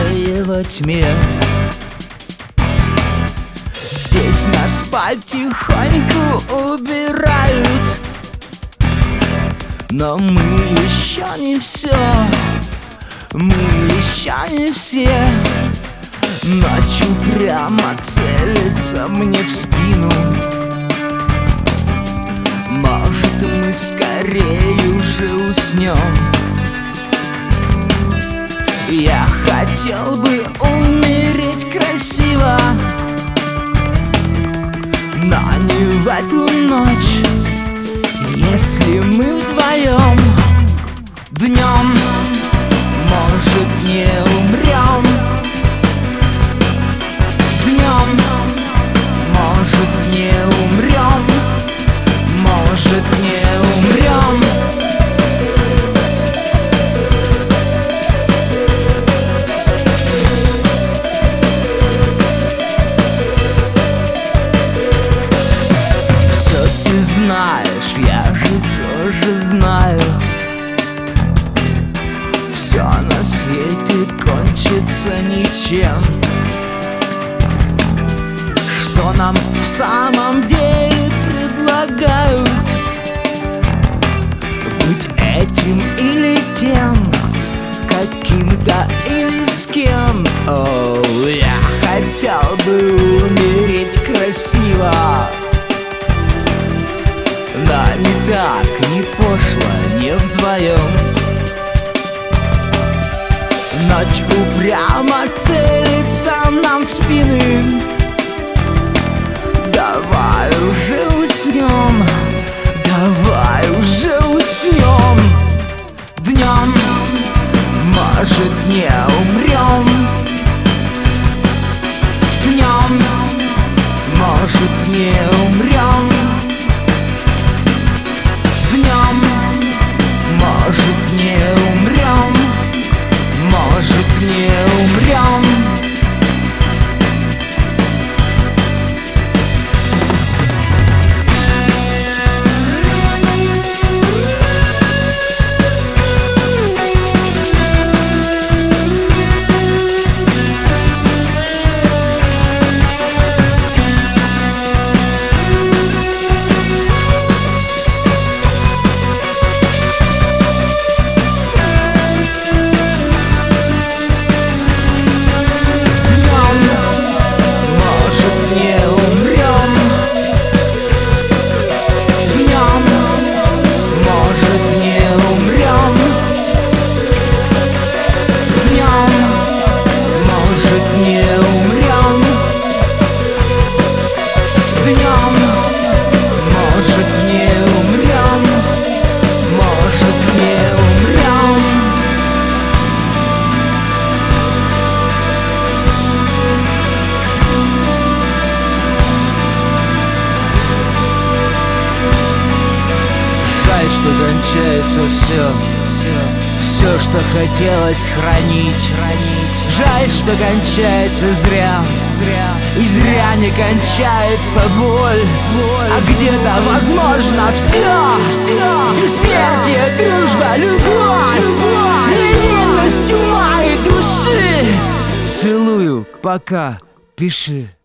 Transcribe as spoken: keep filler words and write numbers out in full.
покоя во тьме. Здесь нас потихоньку убирают, но мы еще не все, мы еще не все. Ночью прямо целится мне в спину. Может, мы скорее уже уснем. Я хотел бы умереть красиво, но не в эту ночь. Если мы вдвоем днем, может, не умрем. Днем, может, не умрем. Может, не умрем. Все ты знаешь, я же тоже знаю. Все на свете кончится ничем. Что нам в самом деле предлагают? Быть этим или тем, каким-то или с кем. О, я хотел бы умереть красиво, да не так, не пошло, не вдвоем. Ночь упрямо целится нам в спины. Давай уже уснем, давай уже уснем. Днем, может, не умрем. Днем, может, не умрем. Днем, может, не умрем. Может, не умрем. Что кончается все, все, все, что хотелось хранить, хранить. Жаль, что кончается зря, зря, и зря не кончается боль, боль. А где-то возможно все, все. Бессмертие, дружба, любовь, любовь, невинность ума и души. Целую, пока, пиши.